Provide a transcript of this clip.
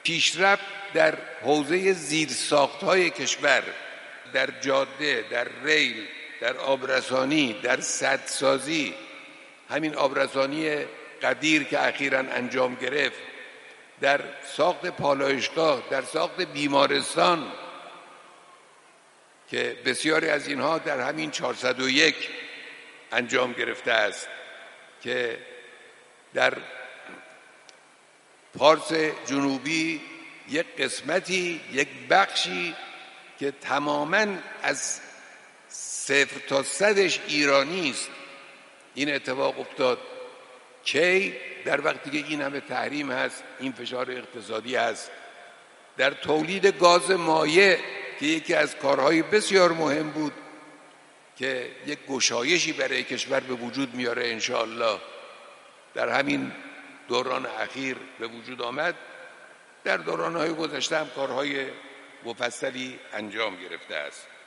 پیشرفت در حوزه زیرساخت‌های کشور، در جاده، در ریل، در آبرسانی، در سدسازی، همین آبرسانی قدیر که اخیراً انجام گرفت، در ساخت پالایشگاه، در ساخت بیمارستان که بسیاری از اینها در همین 401 انجام گرفته است، که در پارس جنوبی یک قسمتی، یک بخشی که تماماً از 0 تا 100ش ایرانی است، این اتفاق افتاد. کی؟ در وقتی که این همه تحریم هست، این فشار اقتصادی هست. در تولید گاز مایع که یکی از کارهای بسیار مهم بود که یک گشایشی برای کشور به وجود میاره انشاءالله، در همین دوران اخیر به وجود آمد. در دورانهای گذشته هم کارهای مفصلی انجام گرفته است.